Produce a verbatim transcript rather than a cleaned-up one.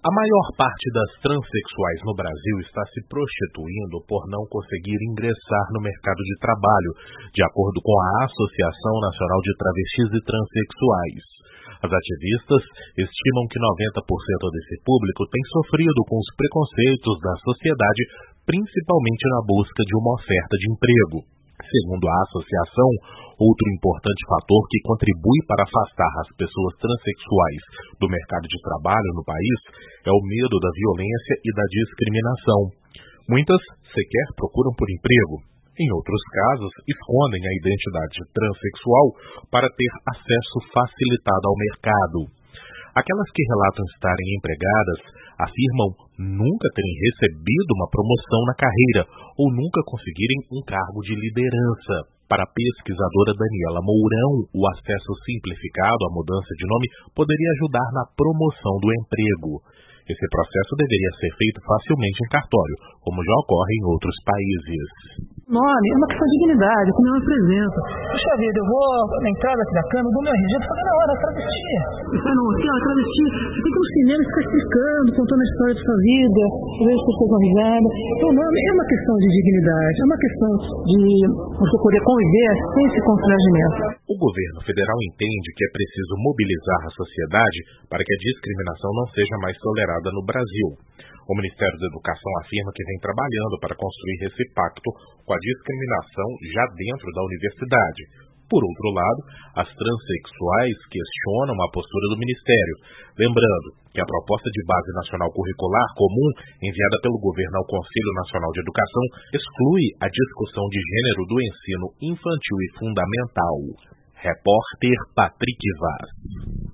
A maior parte das transexuais no Brasil está se prostituindo por não conseguir ingressar no mercado de trabalho, de acordo com a Associação Nacional de Travestis e Transsexuais. As ativistas estimam que noventa por cento desse público tem sofrido com os preconceitos da sociedade, principalmente na busca de uma oferta de emprego. Segundo a associação, outro importante fator que contribui para afastar as pessoas transexuais do mercado de trabalho no país é o medo da violência e da discriminação. Muitas sequer procuram por emprego. Em outros casos, escondem a identidade transexual para ter acesso facilitado ao mercado. Aquelas que relatam estarem empregadas afirmam nunca terem recebido uma promoção na carreira ou nunca conseguirem um cargo de liderança. Para a pesquisadora Daniela Mourão, o acesso simplificado à mudança de nome poderia ajudar na promoção do emprego. Esse processo deveria ser feito facilmente em cartório, como já ocorre em outros países. Nome é uma questão de dignidade, como é uma presença. Puxa vida, eu vou na entrada aqui da câmera, dou meu R G, eu falo, não, era travesti. Eu falo, não, aqui, ó, travesti. Você tem que ir no cinema ficar explicando, contando a história de sua vida, ver as pessoas dão risada. Então, o nome é uma questão de dignidade, é uma questão de você poder conviver sem esse constrangimento. O governo federal entende que é preciso mobilizar a sociedade para que a discriminação não seja mais tolerada no Brasil. O Ministério da Educação afirma que vem trabalhando para construir esse pacto com a discriminação já dentro da universidade. Por outro lado, as transexuais questionam a postura do Ministério, lembrando que a proposta de Base Nacional Curricular Comum, enviada pelo governo ao Conselho Nacional de Educação, exclui a discussão de gênero do ensino infantil e fundamental. Repórter Patrick Vaz.